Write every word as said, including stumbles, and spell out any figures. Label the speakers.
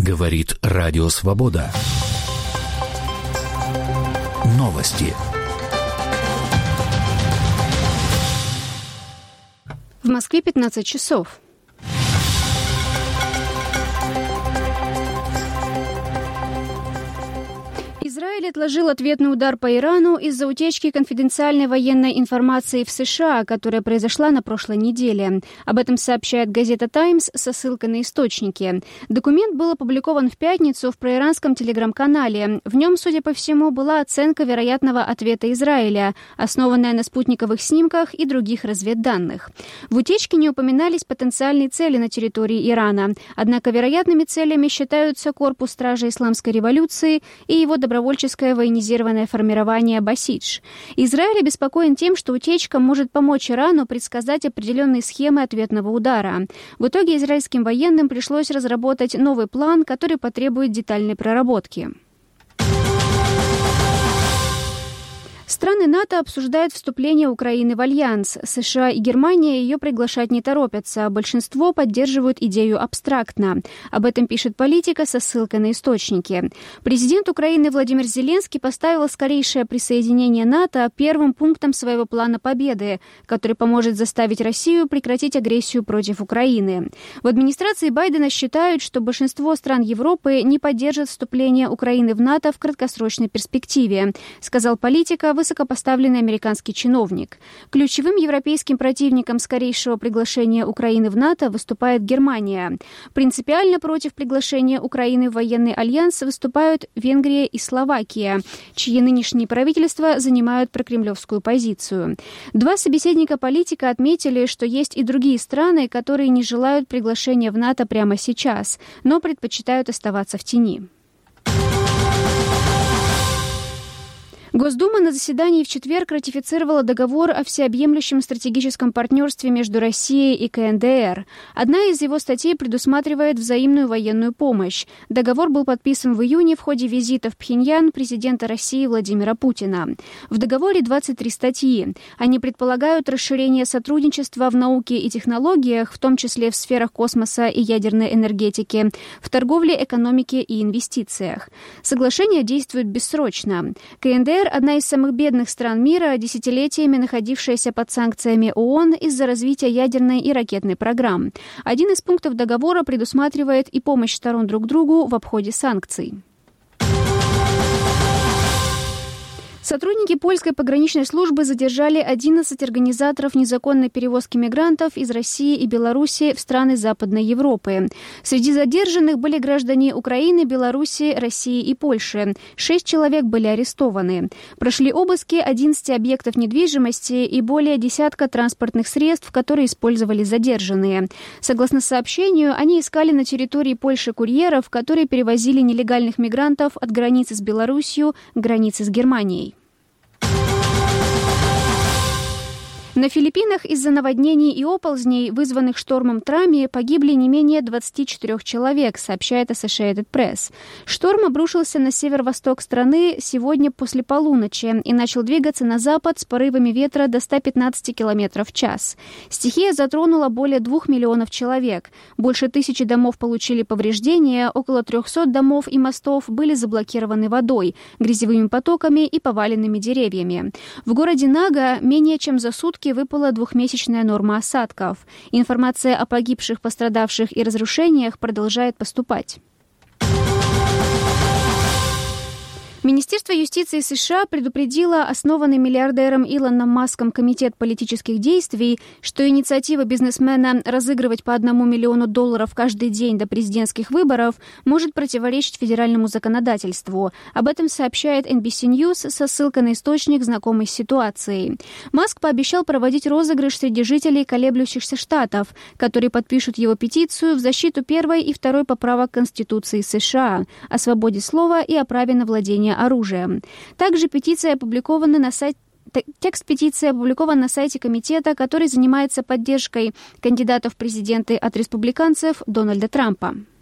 Speaker 1: Говорит Радио Свобода. Новости.
Speaker 2: В Москве пятнадцать часов. Израиль отложил ответный удар по Ирану из-за утечки конфиденциальной военной информации в США, которая произошла на прошлой неделе. Об этом сообщает газета «Таймс» со ссылкой на источники. Документ был опубликован в пятницу в проиранском телеграм-канале. В нем, судя по всему, была оценка вероятного ответа Израиля, основанная на спутниковых снимках и других разведданных. В утечке не упоминались потенциальные цели на территории Ирана. Однако вероятными целями считаются корпус стражей исламской революции и его добровольческое военизированное формирование «Басидж». Израиль обеспокоен тем, что утечка может помочь Ирану предсказать определенные схемы ответного удара. В итоге израильским военным пришлось разработать новый план, который потребует детальной проработки. Страны НАТО обсуждают вступление Украины в альянс. США и Германия ее приглашать не торопятся. Большинство поддерживают идею абстрактно. Об этом пишет «Политика» со ссылкой на источники. Президент Украины Владимир Зеленский поставил скорейшее присоединение НАТО первым пунктом своего плана победы, который поможет заставить Россию прекратить агрессию против Украины. В администрации Байдена считают, что большинство стран Европы не поддержат вступление Украины в НАТО в краткосрочной перспективе, сказал «Политика» высокопоставленный американский чиновник. Ключевым европейским противником скорейшего приглашения Украины в НАТО выступает Германия. Принципиально против приглашения Украины в военный альянс выступают Венгрия и Словакия, чьи нынешние правительства занимают прокремлевскую позицию. Два собеседника «Политика» отметили, что есть и другие страны, которые не желают приглашения в НАТО прямо сейчас, но предпочитают оставаться в тени. Госдума на заседании в четверг ратифицировала договор о всеобъемлющем стратегическом партнерстве между Россией и ка эн дэ эр. Одна из его статей предусматривает взаимную военную помощь. Договор был подписан в июне в ходе визита в Пхеньян президента России Владимира Путина. В договоре двадцать три статьи. Они предполагают расширение сотрудничества в науке и технологиях, в том числе в сферах космоса и ядерной энергетики, в торговле, экономике и инвестициях. Соглашение действует бессрочно. ка эн дэ эр одна из самых бедных стран мира, десятилетиями находившаяся под санкциями ООН из-за развития ядерной и ракетной программ. Один из пунктов договора предусматривает и помощь сторон друг другу в обходе санкций. Сотрудники польской пограничной службы задержали одиннадцать организаторов незаконной перевозки мигрантов из России и Беларуси в страны Западной Европы. Среди задержанных были граждане Украины, Беларуси, России и Польши. Шесть человек были арестованы. Прошли обыски одиннадцати объектов недвижимости и более десятка транспортных средств, которые использовали задержанные. Согласно сообщению, они искали на территории Польши курьеров, которые перевозили нелегальных мигрантов от границы с Беларусью к границе с Германией. На Филиппинах из-за наводнений и оползней, вызванных штормом Трами, погибли не менее двадцати четырёх человек, сообщает Associated Press. Шторм обрушился на северо-восток страны сегодня после полуночи и начал двигаться на запад с порывами ветра до ста пятнадцати километров в час. Стихия затронула более двух миллионов человек. Больше тысячи домов получили повреждения, около трехсот домов и мостов были заблокированы водой, грязевыми потоками и поваленными деревьями. В городе Нага менее чем за сутки выпала двухмесячная норма осадков. Информация о погибших, пострадавших и разрушениях продолжает поступать. Министерство юстиции США предупредило основанный миллиардером Илоном Маском Комитет политических действий, что инициатива бизнесмена разыгрывать по одному миллиону долларов каждый день до президентских выборов может противоречить федеральному законодательству. Об этом сообщает эн би си News со ссылкой на источник, знакомый с ситуацией. Маск пообещал проводить розыгрыш среди жителей колеблющихся штатов, которые подпишут его петицию в защиту первой и второй поправок Конституции США о свободе слова и о праве на владение оружием. Также петиция опубликована на сайте Текст петиции опубликован на сайте комитета, который занимается поддержкой кандидатов в президенты от республиканцев Дональда Трампа.